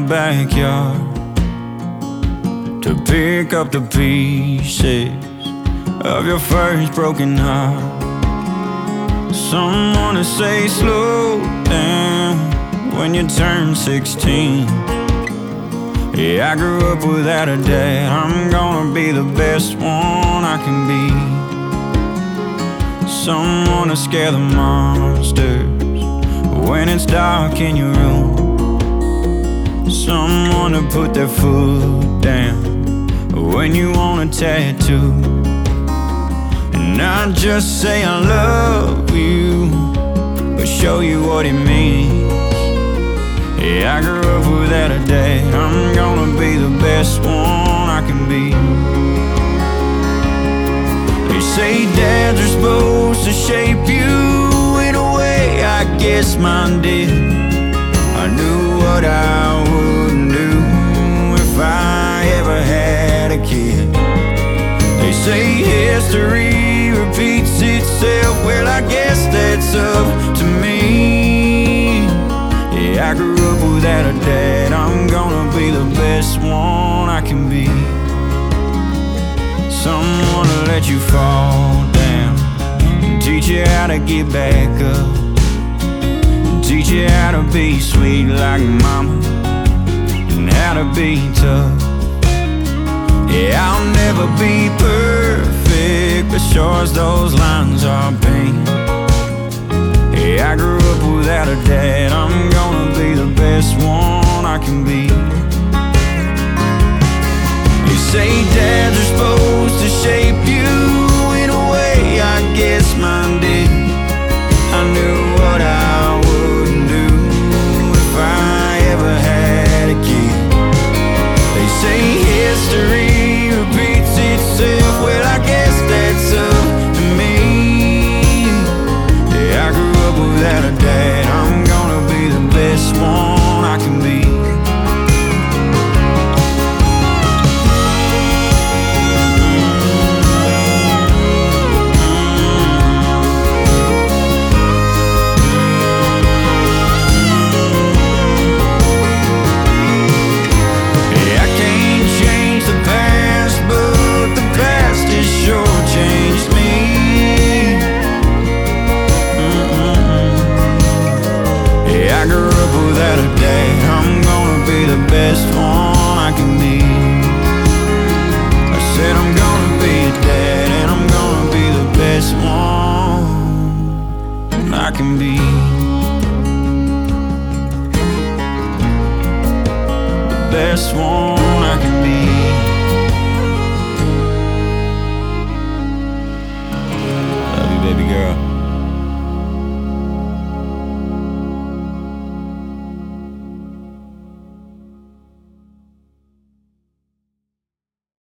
backyard to pick up the pieces of your first broken heart. Someone to say slow down when you turn 16. Yeah, I grew up without a dad. I'm gonna be the best one I can be. Someone to scare the monsters when it's dark in your room. Someone to put their foot down when you want a tattoo. And not just say I love you, but show you what it means. Yeah, I grew up without a dad. I'm gonna be the best one I can be. They say dads are supposed to shape you in a way, I guess mine did. I knew what I wouldn't do if I ever had a kid. They say history repeats itself. Well, I guess that's up to me. Yeah, I grew up without a dad. I'm gonna be the best one I can be. Someone to let you fall down and teach you how to get back up, and teach you how to be sweet like mama and how to be tough. Yeah, I'll never be perfect, but sure as those lines are painted. Yeah, I grew up without a dad. I'm gonna be the best one I can be. They say dads are supposed to shape you in a way, I guess mine did. I knew what I wouldn't do if I ever had a kid. They say history repeats itself. Well, I guess that's up to me. Yeah, I grew up without a dad. I'm gonna be the best one I can be. Without a dad, I'm gonna be the best one I can be. I said I'm gonna be a dad, and I'm gonna be the best one I can be. The best one I can be.